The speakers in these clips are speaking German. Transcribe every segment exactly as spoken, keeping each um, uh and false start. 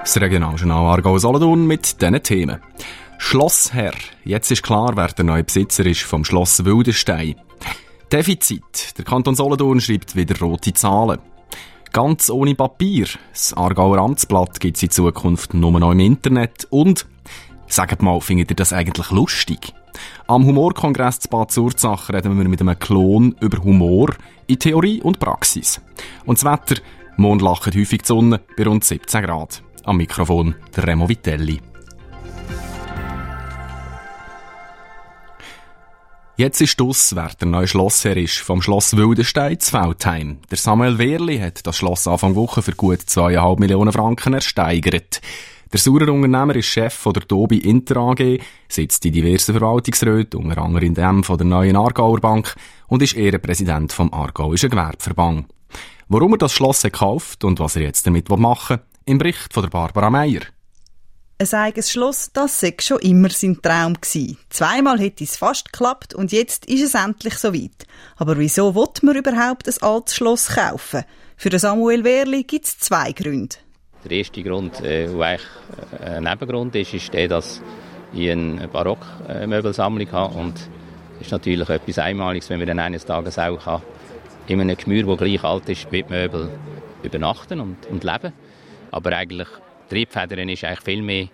Das Regionaljournal Aargau-Solothurn mit diesen Themen. Schlossherr. Jetzt ist klar, wer der neue Besitzer ist vom Schloss Wildenstein. Defizit. Der Kanton Solothurn schreibt wieder rote Zahlen. Ganz ohne Papier. Das Aargauer Amtsblatt gibt es in Zukunft nur noch im Internet. Und, sagt mal, findet ihr das eigentlich lustig? Am Humorkongress zu Bad Zurzach reden wir mit einem Klon über Humor in Theorie und Praxis. Und das Wetter, Mond lacht häufig die Sonne bei rund siebzehn Grad. Am Mikrofon der Remo Vitelli. Jetzt ist aus, wer der neue Schlossherr ist vom Schloss Wildenstein zu Veltheim. Der Samuel Wehrli hat das Schloss Anfang Woche für gut zweieinhalb Millionen Franken ersteigert. Der Saurer Unternehmer ist Chef von der Tobi Inter A G, sitzt in diversen Verwaltungsräten, unter anderem in dem von der neuen Aargauer Bank und ist Ehrenpräsident vom Aargauischen Gewerbeverband. Warum er das Schloss gekauft und was er jetzt damit machen will, im Bericht von der Barbara Meier. Ein eigenes Schloss, das sei schon immer sein Traum gewesen. Zweimal hätte es fast geklappt und jetzt ist es endlich soweit. Aber wieso will man überhaupt ein altes Schloss kaufen? Für den Samuel Wehrli gibt es zwei Gründe. Der erste Grund, der eigentlich ein Nebengrund ist, ist der, dass ich eine Barockmöbelsammlung habe. Und es ist natürlich etwas Einmaliges, wenn man dann eines Tages auch in einem Gemüse, das gleich alt ist wie die Möbel, übernachten und, und leben. Aber eigentlich, die Triebfeder war eigentlich viel mehr,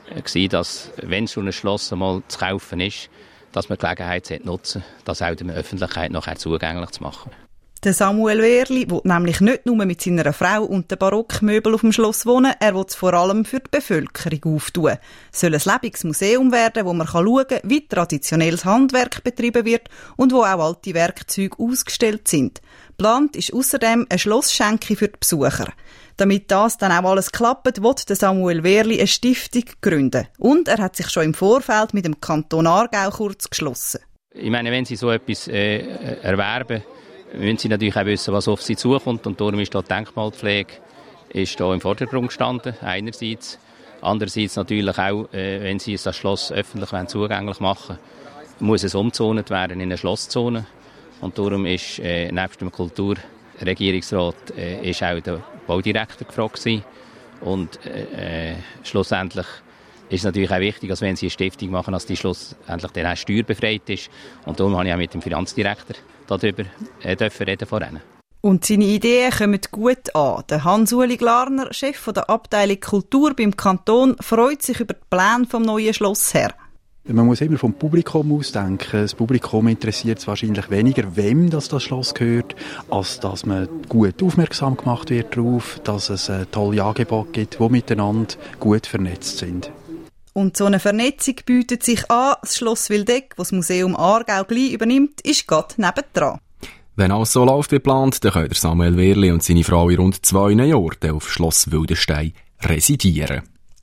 dass, wenn so ein Schloss einmal zu kaufen ist, dass man die Gelegenheit nutzen sollte, das auch der Öffentlichkeit nachher zugänglich zu machen. Der Samuel Wehrli will nämlich nicht nur mit seiner Frau und den Barockmöbeln auf dem Schloss wohnen, er will es vor allem für die Bevölkerung auftun. Es soll ein lebendiges Museum werden, wo man schauen kann, wie traditionelles Handwerk betrieben wird und wo auch alte Werkzeuge ausgestellt sind. Geplant ist ausserdem eine Schlossschenke für die Besucher. Damit das dann auch alles klappt, will der Samuel Wehrli eine Stiftung gründen. Und er hat sich schon im Vorfeld mit dem Kanton Aargau kurz geschlossen. Ich meine, wenn Sie so etwas äh, erwerben, müssen Sie natürlich auch wissen, was auf Sie zukommt. Und darum ist da die Denkmalpflege ist da im Vordergrund gestanden, einerseits. Andererseits natürlich auch, äh, wenn Sie das Schloss öffentlich zugänglich machen wollen, muss es umgezont werden in eine Schlosszone. Und darum ist äh, nebst dem Kulturregierungsrat äh, ist auch der Baudirektor gefragt gewesen. Und äh, schlussendlich ist es natürlich auch wichtig, dass wenn Sie eine Stiftung machen, dass die schlussendlich dann auch steuerbefreit ist. Und darum habe ich auch mit dem Finanzdirektor darüber äh, dürfen reden vorhin. Und seine Ideen kommen gut an. Der Hans-Uli Glarner, Chef der Abteilung Kultur beim Kanton, freut sich über die Pläne vom neuen Schlossherr. Man muss immer vom Publikum ausdenken. Das Publikum interessiert es wahrscheinlich weniger, wem das, das Schloss gehört, als dass man gut aufmerksam gemacht wird darauf, dass es äh, tolle Angebote gibt, die miteinander gut vernetzt sind. Und so eine Vernetzung bietet sich an. Das Schloss Wildeck, das das Museum Aargau gleich übernimmt, ist gerade nebendran. Wenn alles so läuft wie geplant, dann können Samuel Wehrli und seine Frau in rund zwei Jahren auf Schloss Wildenstein residieren.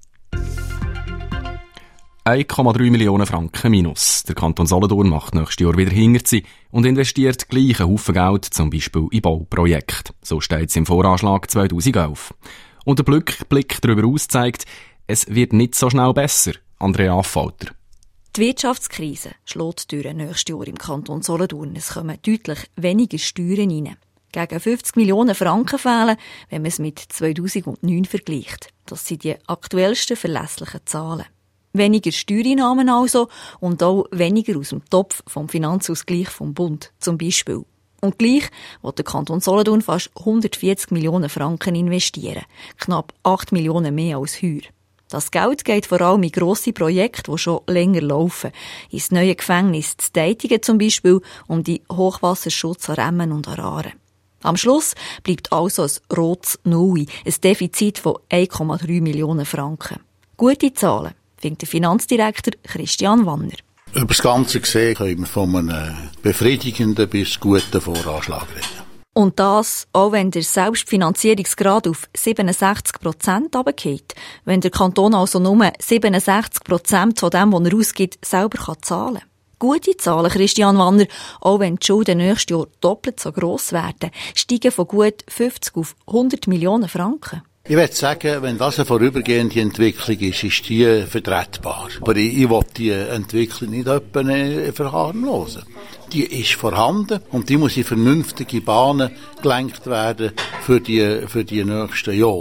eins Komma drei Millionen Franken minus. Der Kanton Solothurn macht nächstes Jahr wieder Hinterzi und investiert gleich einen Haufen Geld, zum Beispiel in Bauprojekte. So steht es im Voranschlag zweitausendelf. Und der Blick darüber aus zeigt, es wird nicht so schnell besser. Andrea Affalter. Die Wirtschaftskrise schlägt durch nächstes Jahr im Kanton Solothurn. Es kommen deutlich weniger Steuern rein. Gegen fünfzig Millionen Franken fehlen, wenn man es mit zweitausendneun vergleicht. Das sind die aktuellsten verlässlichen Zahlen. Weniger Steuereinnahmen also und auch weniger aus dem Topf vom Finanzausgleich vom Bund zum Beispiel. Und gleich will der Kanton Solothurn fast hundertvierzig Millionen Franken investieren. Knapp acht Millionen mehr als heuer. Das Geld geht vor allem in grosse Projekte, die schon länger laufen. Ins neue Gefängnis zu Deitigen zum Beispiel, um die Hochwasserschutz an Remmen und an Aaren. Am Schluss bleibt also ein rotes Null, ein Defizit von eins Komma drei Millionen Franken. Gute Zahlen, findet der Finanzdirektor Christian Wanner. Über das Ganze gesehen können wir von einem befriedigenden bis guten Voranschlag reden. Und das, auch wenn der Selbstfinanzierungsgrad auf siebenundsechzig Prozent runtergeht, wenn der Kanton also nur siebenundsechzig Prozent von dem, was er ausgibt, selber kann zahlen kann. Gute Zahlen, Christian Wanner, auch wenn die Schulden nächstes Jahr doppelt so gross werden, steigen von gut fünfzig auf hundert Millionen Franken. Ich würde sagen, wenn das eine vorübergehende Entwicklung ist, ist die vertretbar. Aber ich, ich will die Entwicklung nicht etwa verharmlosen. Die ist vorhanden und die muss in vernünftige Bahnen gelenkt werden für die, für die nächsten Jahre.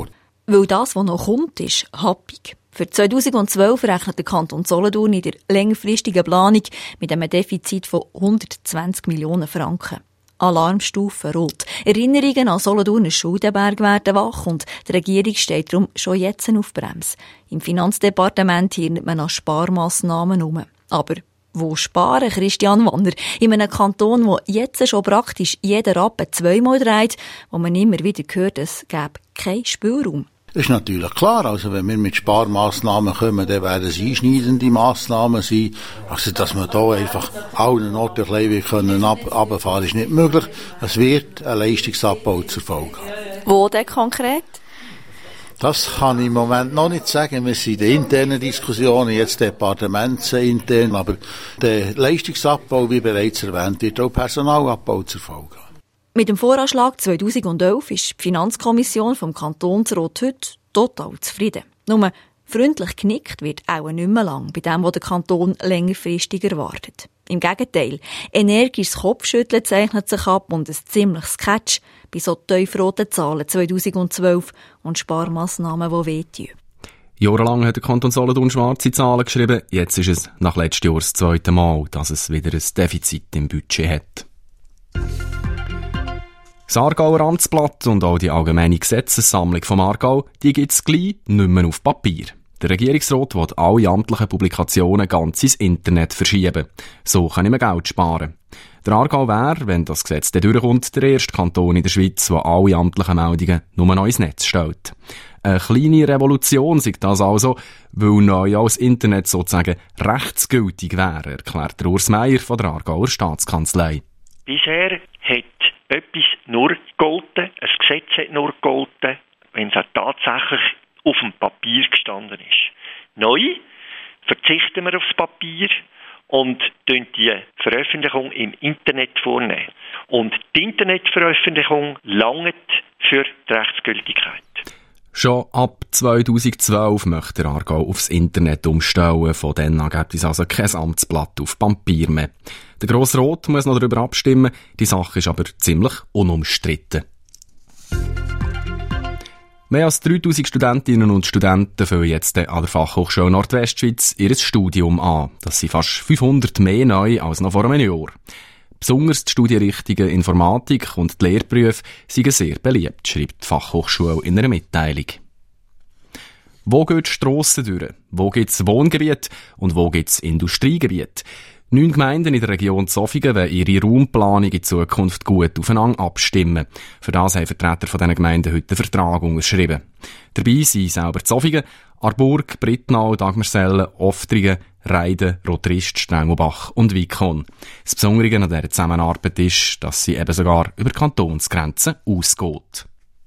Weil das, was noch kommt, ist happig. Für zweitausendzwölf rechnet der Kanton Solothurn in der längerfristigen Planung mit einem Defizit von hundertzwanzig Millionen Franken. Alarmstufe rot. Erinnerungen an Solothurner Schuldenberg werden wach und die Regierung steht darum schon jetzt auf Bremse. Im Finanzdepartement hirnt man an Sparmassnahmen um. Aber wo sparen, Christian Wanner? In einem Kanton, wo jetzt schon praktisch jeder Rappen zweimal dreht, wo man immer wieder hört, es gäbe keinen Spielraum. Das ist natürlich klar. Also, wenn wir mit Sparmaßnahmen kommen, dann werden es einschneidende Massnahmen sein. Also, dass man da einfach allen Orten ein bisschen runterfahren können, ist nicht möglich. Es wird ein Leistungsabbau zur Folge haben. Wo denn konkret? Das kann ich im Moment noch nicht sagen. Wir sind in den internen Diskussionen, jetzt departementsintern. Aber der Leistungsabbau, wie bereits erwähnt, wird auch Personalabbau zur Folge haben. Mit dem Voranschlag zweitausendelf ist die Finanzkommission vom Kantonsrat heute total zufrieden. Nur freundlich genickt wird auch nicht mehr lang bei dem, was der Kanton längerfristig erwartet. Im Gegenteil, energisches Kopfschütteln zeichnet sich ab und ein ziemliches Catch bei so tiefroten Zahlen zweitausendzwölf und Sparmassnahmen, die wehtun. Jahrelang hat der Kanton Solothurn schwarze Zahlen geschrieben. Jetzt ist es nach letztem Jahr das zweite Mal, dass es wieder ein Defizit im Budget hat. Das Aargauer Amtsblatt und auch die allgemeine Gesetzessammlung vom Aargau, die gibt es gleich nicht mehr auf Papier. Der Regierungsrat will alle amtlichen Publikationen ganz ins Internet verschieben. So kann ich mir Geld sparen. Der Aargau wäre, wenn das Gesetz dann durchkommt, der erste Kanton in der Schweiz, der alle amtlichen Meldungen nur noch ins Netz stellt. Eine kleine Revolution sagt das also, weil neu als Internet sozusagen rechtsgültig wäre, erklärt der Urs Meier von der Aargauer Staatskanzlei. Bisher hat etwas nur gegolten, ein Gesetz hat nur gegolten, wenn es auch tatsächlich auf dem Papier gestanden ist. Neu verzichten wir aufs Papier und die Veröffentlichung im Internet vornehmen. Und die Internetveröffentlichung langt für die Rechtsgültigkeit. Schon ab zweitausendzwölf möchte der Aargau aufs Internet umstellen. Von dann an gibt es also kein Amtsblatt auf Papier mehr. Der Grosse Rat muss noch darüber abstimmen. Die Sache ist aber ziemlich unumstritten. Mehr als dreitausend Studentinnen und Studenten fangen jetzt an der Fachhochschule Nordwestschweiz ihr Studium an. Das sind fast fünfhundert mehr neu als noch vor einem Jahr. Besonders die Studienrichtungen Informatik und die Lehrberufe sind sehr beliebt, schreibt die Fachhochschule in einer Mitteilung. Wo geht die Strasse durch? Wo gibt es Wohngebiete und wo gibt es Industriegebiete? Neun Gemeinden in der Region Zofingen wollen ihre Raumplanung in Zukunft gut aufeinander abstimmen. Für das haben Vertreter von diesen Gemeinden heute einen Vertrag unterschrieben. Dabei sind selber Zofingen, Aarburg, Brittnau, Dagmersellen, Oftringen, Reiden, Rotrist, Strengelbach und Wikon. Das Besondere an dieser Zusammenarbeit ist, dass sie eben sogar über Kantonsgrenzen ausgeht.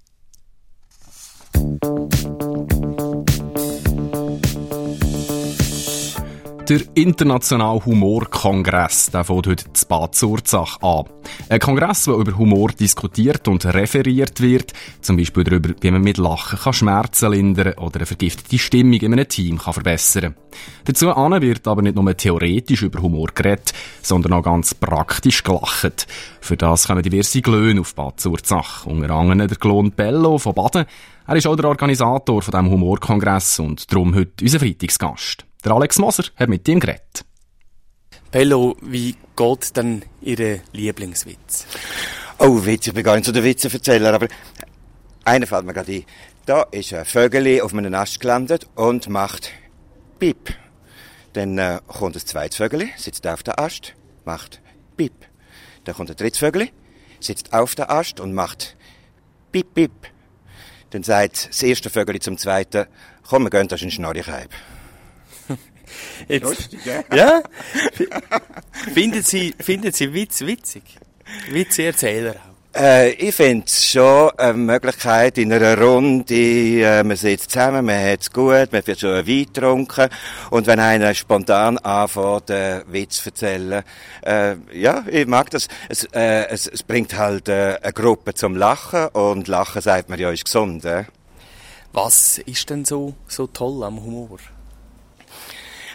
Der internationale Humorkongress, der fängt heute in Bad Zurzach an. Ein Kongress, der über Humor diskutiert und referiert wird, zum Beispiel darüber, wie man mit Lachen kann Schmerzen lindern oder eine vergiftete Stimmung in einem Team kann verbessern kann. Dazu wird aber nicht nur theoretisch über Humor geredet, sondern auch ganz praktisch gelacht. Für das kommen diverse Glöhne auf Bad Zurzach, unter anderem der Glon Bello von Baden. Er ist auch der Organisator von diesem Humorkongress und darum heute unser Freitagsgast. Der Alex Moser hat mit ihm geredet. Bello, wie geht denn Ihr Lieblingswitz? Oh, Witz, ich bin gar nicht so der Witzeerzähler, aber einer fällt mir gerade ein. Da ist ein Vögel auf einem Ast gelandet und macht Piep. Dann äh, kommt ein zweites Vögel, sitzt auf der Ast, macht Piep. Dann kommt ein drittes Vögel, sitzt auf der Ast und macht Piep, Piep. Dann sagt das erste Vögel zum zweiten, komm, wir gehen, das ist ein Schnorricheib. Jetzt, lustig, ja? Ja? Finden Sie, finden Sie Witz witzig? Witzeerzähler auch? Äh, ich finde es schon eine Möglichkeit in einer Runde, äh, man sitzt zusammen, man hat es gut, man wird schon einen Wein getrunken und wenn einer spontan anfängt, einen Witz zu erzählen, äh, ja, ich mag das. Es, äh, es, es bringt halt äh, eine Gruppe zum Lachen und Lachen, sagt man ja, ist gesund. Äh? Was ist denn so, so toll am Humor?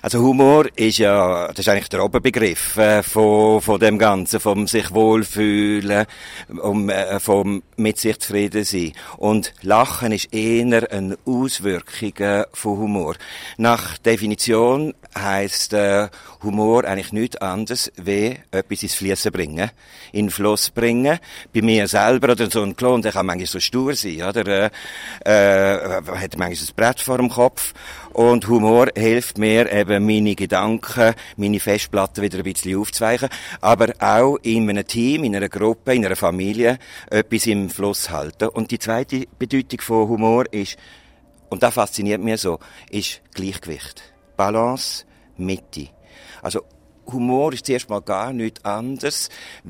Also Humor ist ja, das ist eigentlich der Oberbegriff äh, von, von dem Ganzen, vom sich wohlfühlen, um, äh, vom mit sich zufrieden sein. Und Lachen ist eher eine Auswirkung äh, von Humor. Nach Definition heisst äh, Humor eigentlich nichts anderes, wie etwas ins Fliessen bringen, in den Fluss bringen. Bei mir selber oder so ein Klon, der kann manchmal so stur sein, oder? Äh, äh, hat manchmal ein Brett vor dem Kopf. Und Humor hilft mir eben, meine Gedanken, meine Festplatten wieder ein bisschen aufzuweichen, aber auch in einem Team, in einer Gruppe, in einer Familie etwas im Fluss halten. Und die zweite Bedeutung von Humor ist, und das fasziniert mich so, ist Gleichgewicht. Balance, Mitte. Also Humor ist zuerst mal gar nichts anderes,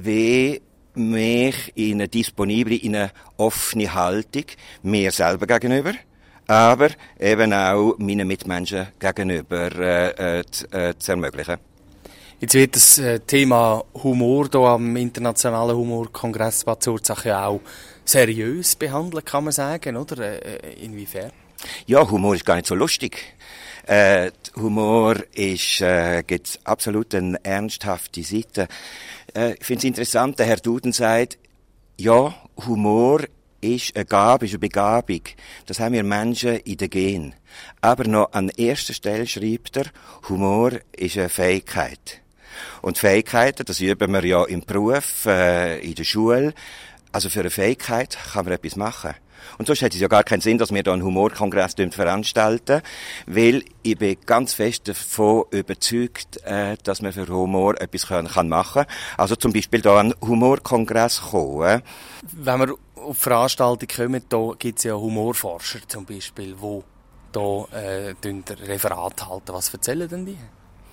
wie mich in eine disponible, in eine offene Haltung mir selber gegenüber, aber eben auch meinen Mitmenschen gegenüber äh, äh, zu, äh, zu ermöglichen. Jetzt wird das äh, Thema Humor hier am Internationalen Humorkongress Bad Zurzach ja auch seriös behandelt, kann man sagen, oder? Äh, inwiefern? Ja, Humor ist gar nicht so lustig. Äh, Humor ist, äh, gibt absolut eine ernsthafte Seite. Äh, ich finde es interessant, der Herr Duden sagt, ja, Humor ist eine Gabe, ist eine Begabung. Das haben wir Menschen in den Genen. Aber noch an erster Stelle schreibt er, Humor ist eine Fähigkeit. Und Fähigkeiten, das üben wir ja im Beruf, äh, in der Schule. Also für eine Fähigkeit kann man etwas machen. Und sonst hätte es ja gar keinen Sinn, dass wir da einen Humorkongress veranstalten, weil ich bin ganz fest davon überzeugt, äh, dass man für Humor etwas können, kann machen kann. Also zum Beispiel da einen Humorkongress kommen. Wenn wir auf Veranstaltungen kommen, da gibt es ja Humorforscher zum Beispiel, die da äh, Referat halten. Was erzählen denn die?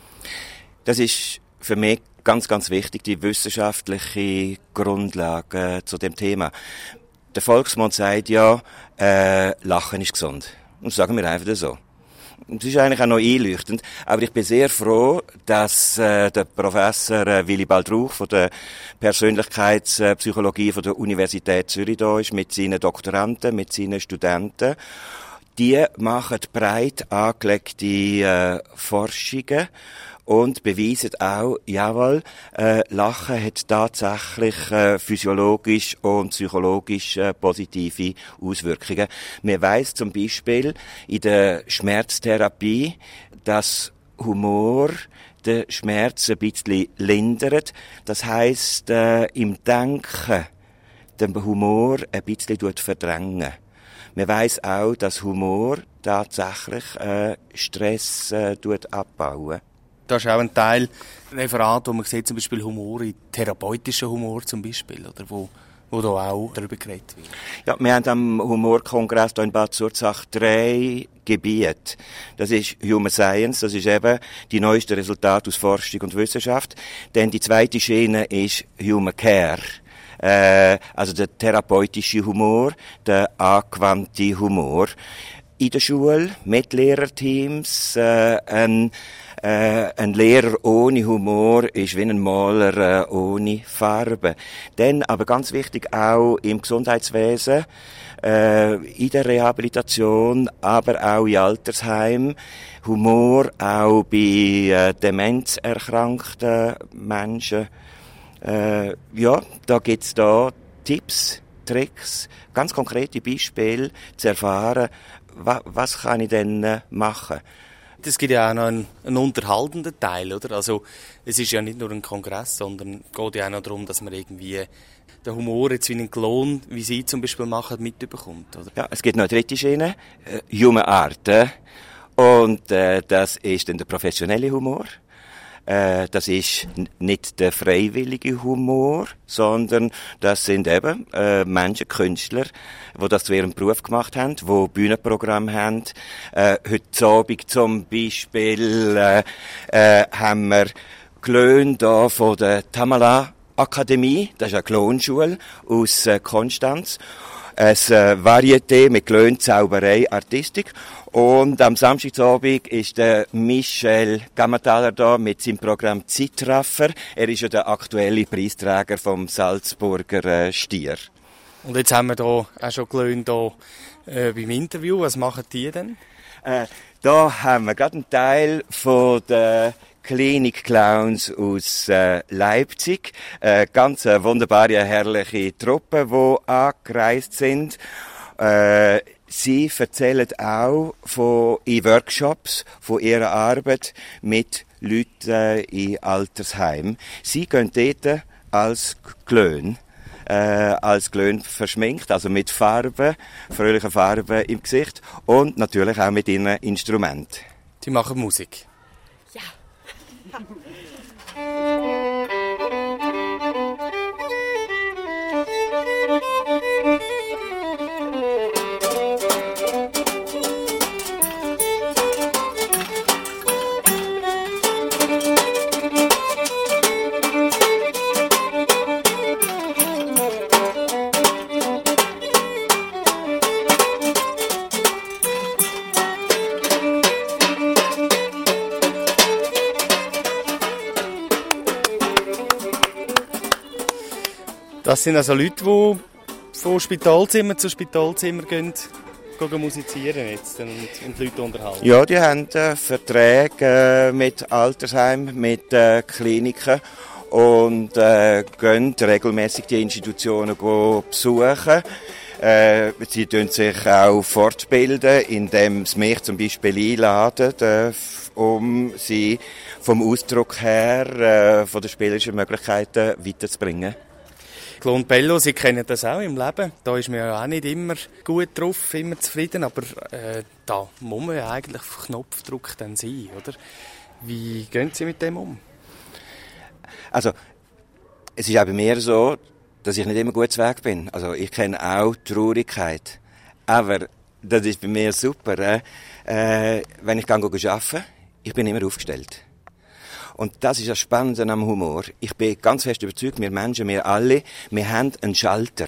Das ist für mich ganz, ganz wichtig, die wissenschaftliche Grundlage zu dem Thema. Der Volksmund sagt ja, äh, Lachen ist gesund. Und das sagen wir einfach so. Das ist eigentlich auch noch einleuchtend. Aber ich bin sehr froh, dass äh, der Professor äh, Willibald Rauch von der Persönlichkeitspsychologie von der Universität Zürich da ist, mit seinen Doktoranden, mit seinen Studenten. Die machen breit angelegte äh, Forschungen und beweisen auch, jawohl, äh, Lachen hat tatsächlich äh, physiologisch und psychologisch äh, positive Auswirkungen. Man weiss zum Beispiel in der Schmerztherapie, dass Humor den Schmerz ein bisschen lindert. Das heisst, äh, im Denken den Humor ein bisschen verdrängen. Man weiss auch, dass Humor tatsächlich äh, Stress äh, abbauen. Das ist auch ein Teil Referat, wo man sieht, zum Beispiel Humor, therapeutischen Humor zum Beispiel, oder wo, wo da auch darüber geredet wird. Ja, wir haben am Humorkongress hier in Bad Zurzach drei Gebiete. Das ist Human Science, das ist eben die neuesten Resultate aus Forschung und Wissenschaft. Dann die zweite Schiene ist Human Care. Äh, also der therapeutische Humor, der angewandte Humor. In der Schule, mit Lehrerteams, äh, ein, äh, ein Lehrer ohne Humor ist wie ein Maler äh, ohne Farbe. Dann, aber ganz wichtig, auch im Gesundheitswesen, äh, in der Rehabilitation, aber auch in Altersheimen, Humor auch bei äh, demenzerkrankten Menschen. Äh, ja, da gibt's da Tipps, Tricks, ganz konkrete Beispiele zu erfahren, wa, was kann ich denn äh, machen. Es gibt ja auch noch einen, einen unterhaltenden Teil, oder? Also, es ist ja nicht nur ein Kongress, sondern es geht ja auch noch darum, dass man irgendwie den Humor jetzt wie einen Klon, wie Sie zum Beispiel machen, mitbekommt, oder? Ja, es gibt noch eine dritte Schiene, äh, Human Art, äh, und äh, das ist dann der professionelle Humor. Das ist nicht der freiwillige Humor, sondern das sind eben äh, Menschen, Künstler, die das zu ihrem Beruf gemacht haben, die Bühnenprogramme haben. Äh, heute Abend zum Beispiel äh, äh, haben wir Klöne da von der Tamala Akademie, das ist eine Klonschule aus äh, Konstanz. Ein äh, Varieté mit Klönen, Zauberei, Artistik. Und am Samstagabend ist der Michel Gammertaler da mit seinem Programm Zeitraffer. Er ist ja der aktuelle Preisträger vom Salzburger äh, Stier. Und jetzt haben wir da auch schon Klöne da äh, beim Interview. Was machen die denn? Äh, da haben wir gerade einen Teil von der Klinik Clowns aus äh, Leipzig. Äh, ganz eine wunderbare, herrliche Truppe, die angereist sind. Äh, sie erzählen auch von in Workshops von ihrer Arbeit mit Leuten äh, in Altersheimen. Sie gehen dort als Glöhn, äh, als Glöhn verschminkt, also mit Farben, fröhlichen Farben im Gesicht und natürlich auch mit ihren Instrumenten. Die machen Musik. Ja. Das sind also Leute, die von Spitalzimmer zu Spitalzimmer gehen, gehen musizieren jetzt und, und die Leute unterhalten. Ja, die haben äh, Verträge äh, mit Altersheimen, mit äh, Kliniken und äh, gehen regelmäßig die Institutionen besuchen. Äh, sie tun sich auch fortbilden, indem sie mich zum Beispiel einladen, äh, um sie vom Ausdruck her, äh, von den spielerischen Möglichkeiten weiterzubringen. Clown Bello, Sie kennen das auch im Leben. Da ist man ja auch nicht immer gut drauf, immer zufrieden, aber äh, da muss man ja eigentlich auf Knopfdruck dann sein, oder? Wie gehen Sie mit dem um? Also, es ist auch bei mir so, dass ich nicht immer gut zu Weg bin. Also, ich kenne auch Traurigkeit. Aber das ist bei mir super. Äh? Äh, wenn ich arbeite, ich bin immer aufgestellt. Und das ist das Spannende am Humor. Ich bin ganz fest überzeugt, wir Menschen, wir alle, wir haben einen Schalter.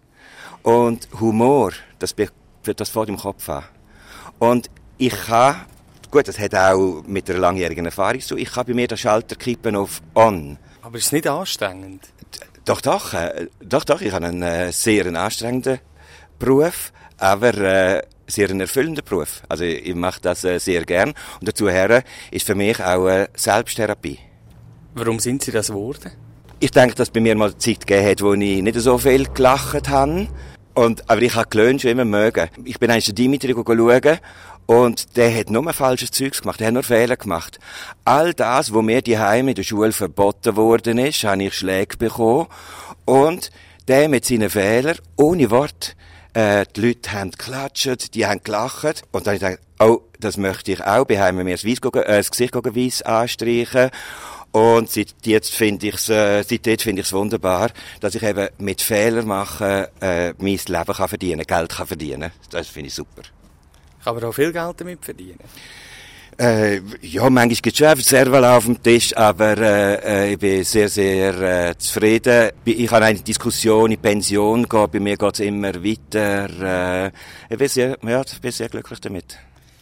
Und Humor, das, das fährt im Kopf an. Und ich kann, gut, das hat auch mit einer langjährigen Erfahrung zu, ich kann bei mir den Schalter kippen auf On. Aber ist es nicht anstrengend? Doch, doch, äh, doch, doch, ich habe einen äh, sehr anstrengenden Beruf, aber äh, sehr ein erfüllender Beruf. Also ich, ich mache das äh, sehr gern. Und dazu her ist für mich auch äh, Selbsttherapie. Warum sind Sie das geworden? Ich denke, dass es bei mir mal eine Zeit gegeben hat, wo ich nicht so viel gelacht habe. Und, aber ich habe Glöhn schon immer mögen. Ich bin eigentlich den Dimitri schauen und der hat nur falsches Zeugs gemacht, der hat nur Fehler gemacht. All das, was mir daheim in der Schule verboten worden ist, habe ich Schläge bekommen. Und der mit seinen Fehlern, ohne Wort, Äh, die Leute haben geklatscht, die haben gelacht. Und dann habe ich gedacht, oh, das möchte ich auch. Wir haben mir das, Weiss, äh, das Gesicht weiss anstreichen. Und seit jetzt finde ich es, äh, seitdem finde ich es wunderbar, dass ich eben mit Fehlern machen, äh, mein Leben kann verdienen, Geld kann verdienen. Das finde ich super. Kann man auch viel Geld damit verdienen? Äh, ja, manchmal gibt es schon einfach Serval auf dem Tisch, aber äh, ich bin sehr, sehr äh, zufrieden. Ich habe eine Diskussion in Pension gehen, bei mir geht es immer weiter. Äh, ich bin sehr, ja, ich bin sehr glücklich damit.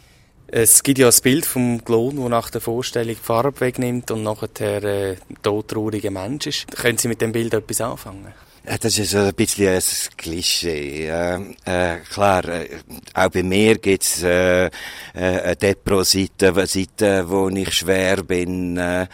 Es gibt ja ein Bild vom Clown, der nach der Vorstellung die Farbe wegnimmt und nachher äh, ein todtrauriger Mensch ist. Können Sie mit dem Bild etwas anfangen? Das ist ein bisschen ein Klischee. Äh, äh, klar, äh, auch bei mir gibt's äh, äh, eine Depro-Seite, eine Seite, wo ich schwer bin. Äh,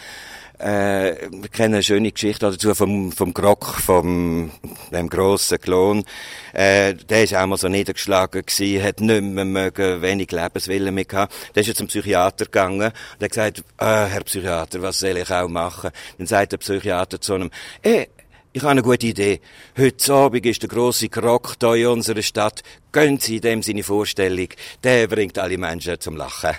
äh, wir kennen eine schöne Geschichte dazu vom, vom Grok, vom dem grossen Clown. Äh, der ist auch mal so niedergeschlagen gewesen, hat nicht mehr mögen, wenig Lebenswillen mehr gehabt. Der ist jetzt zum Psychiater gegangen und hat gesagt, äh, Herr Psychiater, was soll ich auch machen? Dann sagt der Psychiater zu einem, eh, ich habe eine gute Idee. Heute Abend ist der grosse Krok hier in unserer Stadt. Gönnen Sie dem seine Vorstellung. Der bringt alle Menschen zum Lachen.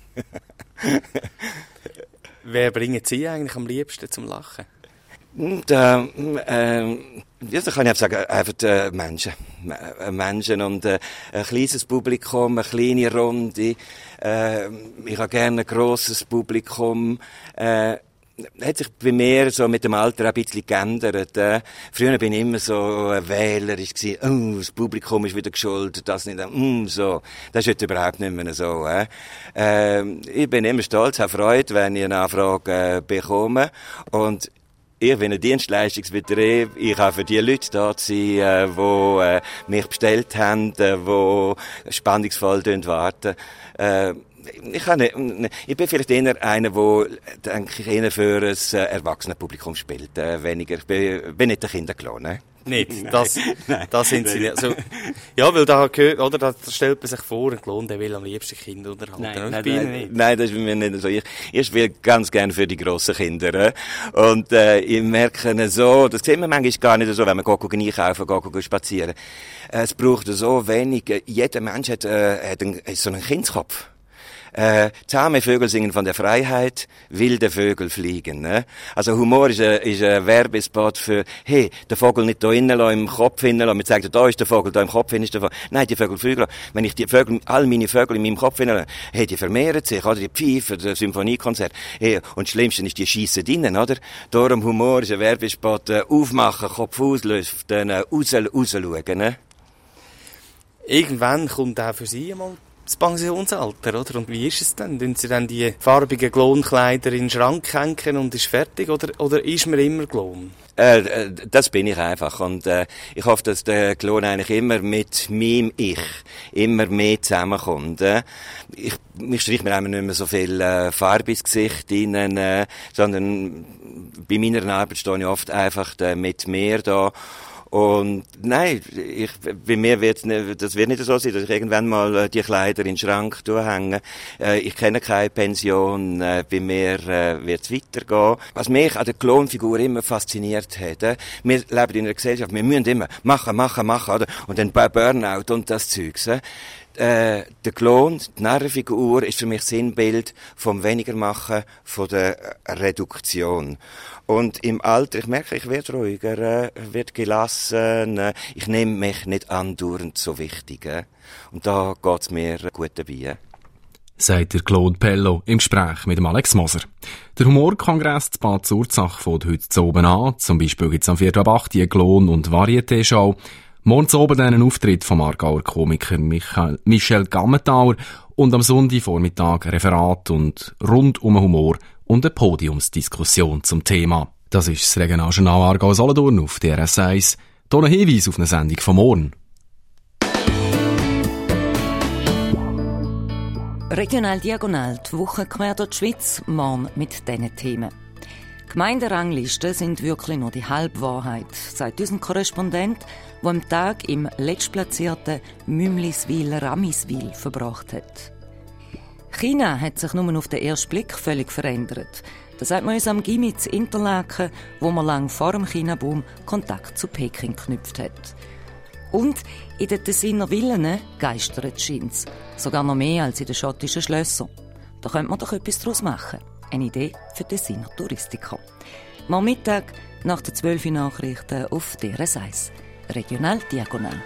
Wer bringen Sie eigentlich am liebsten zum Lachen? Und, äh, äh, ja, da kann ich einfach sagen, einfach äh, Menschen. Äh, Menschen und äh, ein kleines Publikum, eine kleine Runde. Äh, ich habe gerne ein grosses Publikum. Äh, hat sich bei mir so mit dem Alter ein bisschen geändert. Äh. Früher bin ich immer so ein wählerisch gewesen. Oh, das Publikum ist wieder geschuldet, das nicht. Mm, so. Das ist heute überhaupt nicht mehr so. Äh. Äh, ich bin immer stolz, habe Freude, wenn ich eine Anfrage äh, bekomme. Und ich bin ein Dienstleistungsbetrieb, ich habe für die Leute da sein, die äh, mich bestellt haben, die spannungsvoll warten. Äh, Ich, kann nicht, ich bin vielleicht eher einer, der, denke ich, eher für ein äh, Erwachsenenpublikum spielt. Äh, weniger, ich bin, bin nicht der Kinderklon, ne? Nicht, das, das sind sie nicht. Also, ja, weil da gehört, oder, da stellt man sich vor, ein Klon, der will am liebsten Kinder unterhalten. Nein, nein, nein, nein, nein, das ist bei mir nicht so. Ich, ich spiele ganz gerne für die grossen Kinder. Äh? Und, äh, ich merke so, das sieht man manchmal gar nicht so, wenn man geht einkaufen, geht spazieren. Äh, es braucht so wenig, äh, jeder Mensch hat, äh, hat einen, so einen Kindskopf. Äh, zahme Vögel singen von der Freiheit, wilde Vögel fliegen. Ne? Also Humor ist ein, ist ein Werbespot für, hey, der Vogel nicht da innen lassen, im Kopf innen lassen. Man sagt, da ist der Vogel, da im Kopf innen ist der Vogel. Nein, die Vögel fliegen. Wenn ich die Vögel, all meine Vögel in meinem Kopf innen lasse, hey, die vermehren sich, oder? Die Pfeifen, das Symphoniekonzert. Hey, und das Schlimmste ist, die schiessen drinnen, oder? Darum Humor ist ein Werbespot, äh, aufmachen, Kopf auslüften, äh, raus, rausschauen, ne? Irgendwann kommt auch für Sie einmal das Pensionsalter, oder? Und wie ist es denn? Tun Sie dann die farbigen Klonkleider in den Schrank hängen und ist fertig? Oder, oder ist man immer Klon? Äh, das bin ich einfach. Und äh, ich hoffe, dass der Klon eigentlich immer mit meinem Ich immer mehr zusammenkommt. Äh. Ich, ich streiche mir einmal nicht mehr so viel äh, Farbe ins Gesicht rein, äh, sondern bei meiner Arbeit stehe ich oft einfach äh, mit mir da. Und nein, ich, bei mir wird's nicht, das wird nicht so sein, dass ich irgendwann mal äh, die Kleider in den Schrank hänge. Äh, ich kenne keine Pension, äh, bei mir äh, wird's weitergehen. Was mich an der Klonfigur immer fasziniert hat, äh, wir leben in einer Gesellschaft, wir müssen immer machen, machen, machen, oder? Und dann Burnout und das Zeugs. Äh. Äh, der Klon, die Narrenfigur, ist für mich Sinnbild vom Wenigermachen, von der Reduktion. Und im Alter, ich merke, ich werde ruhiger, äh, werde gelassen, äh, ich nehme mich nicht andauernd so wichtig. Äh. Und da geht's mir gut dabei. Äh. Sagt der Claude Pello im Gespräch mit dem Alex Moser. Der Humorkongress zu Bad Zurzach fängt heute zu oben an. Zum Beispiel gibt es am Viertel ab acht die Klon- und Varieté-Show. Morgen zu oben einen Auftritt vom Aargauer Komiker Michael, Michel Gammentauer und am Sonntagvormittag Referat und rund um Humor und eine Podiumsdiskussion zum Thema. Das ist das Regionaljournal Aargau-Solothurn auf D R S eins. Hier ein Hinweis auf eine Sendung von morgen. Regional Diagonal, die Woche quer durch die Schweiz, morgen mit diesen Themen. Gemeinderanglisten sind wirklich nur die Halbwahrheit, sagt unser Korrespondent, der am Tag im letztplatzierten Mümliswil-Ramiswil verbracht hat. China hat sich nur auf den ersten Blick völlig verändert. Das sagt man uns am Gimmi zu Interlaken, wo man lang vor dem China-Boom Kontakt zu Peking geknüpft hat. Und in den Tessiner Villen geistert scheint's. Sogar noch mehr als in den schottischen Schlössern. Da könnte man doch etwas daraus machen. Eine Idee für Tessiner Touristiker. Morgen Mittag nach den zwölf Nachrichten auf D R S eins. Regional Diagonal.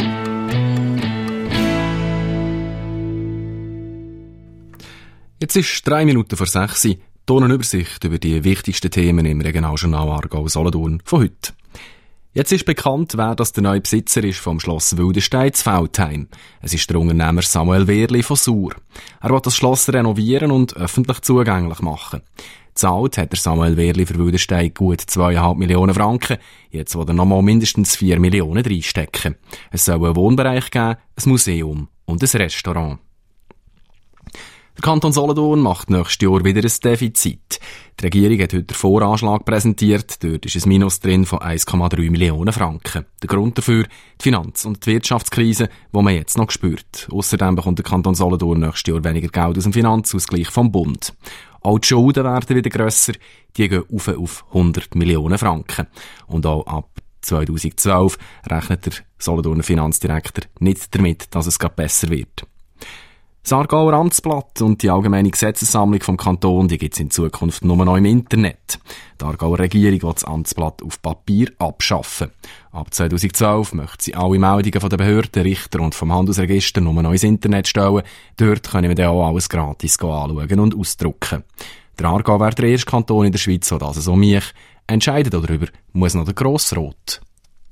Jetzt ist drei Minuten vor sechs. Hier eine Übersicht über die wichtigsten Themen im Regionaljournal Aargau-Solothurn von heute. Jetzt ist bekannt, wer das der neue Besitzer ist vom Schloss Wildenstein zu Veltheim. Es ist der Unternehmer Samuel Wehrli von Sur. Er will das Schloss renovieren und öffentlich zugänglich machen. Zahlt hat der Samuel Wehrli für Wildenstein gut zweieinhalb Millionen Franken. Jetzt will er nochmal mindestens vier Millionen reinstecken. Es soll einen Wohnbereich geben, ein Museum und ein Restaurant. Der Kanton Solothurn macht nächstes Jahr wieder ein Defizit. Die Regierung hat heute den Voranschlag präsentiert. Dort ist ein Minus drin von eins Komma drei Millionen Franken. Der Grund dafür die Finanz- und die Wirtschaftskrise, die man jetzt noch spürt. Außerdem bekommt der Kanton Solothurn nächstes Jahr weniger Geld aus dem Finanzausgleich vom Bund. Auch die Schulden werden wieder grösser. Die gehen auf auf hundert Millionen Franken. Und auch ab zweitausendzwölf rechnet der Solothurner Finanzdirektor nicht damit, dass es gerade besser wird. Das Aargauer Amtsblatt und die allgemeine Gesetzessammlung vom Kanton, die gibt's in Zukunft nur noch im Internet. Die Aargauer Regierung will das Amtsblatt auf Papier abschaffen. Ab zweitausendzwölf möchte sie alle Meldungen von den Behörden, Richter und vom Handelsregister nur noch ins Internet stellen. Dort können wir dann auch alles gratis anschauen und ausdrucken. Der Aargau wäre der erste Kanton in der Schweiz, der das so mich entscheidet darüber, muss noch der Grossrot.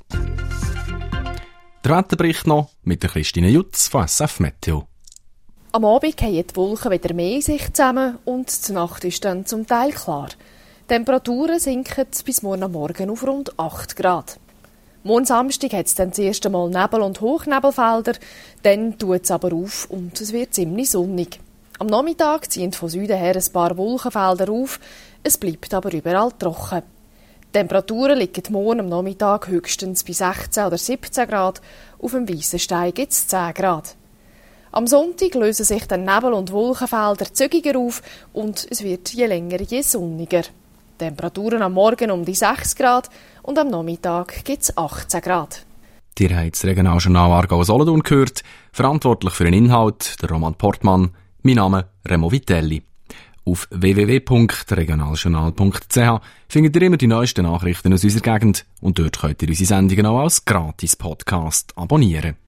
Der Wetterbericht noch mit der Christine Jutz von S F Meteo. Am Abend fallen die Wolken wieder mehr in sich zusammen und die Nacht ist dann zum Teil klar. Temperaturen sinken bis morgen am Morgen auf rund acht Grad. Morgen Samstag hat es dann das erste Mal Nebel- und Hochnebelfelder, dann tut es aber auf und es wird ziemlich sonnig. Am Nachmittag ziehen von Süden her ein paar Wolkenfelder auf, es bleibt aber überall trocken. Die Temperaturen liegen morgen am Nachmittag höchstens bei sechzehn oder siebzehn Grad, auf dem Weissenstein gibt es zehn Grad. Am Sonntag lösen sich dann Nebel- und Wolkenfelder zügiger auf und es wird je länger je sonniger. Temperaturen am Morgen um die sechs Grad und am Nachmittag gibt es achtzehn Grad. Ihr habt das Regionaljournal Aargau-Solothurn gehört. Verantwortlich für den Inhalt der Roman Portmann. Mein Name Remo Vitelli. Auf w w w punkt regionaljournal punkt c h findet ihr immer die neuesten Nachrichten aus unserer Gegend und dort könnt ihr unsere Sendungen auch als Gratis-Podcast abonnieren.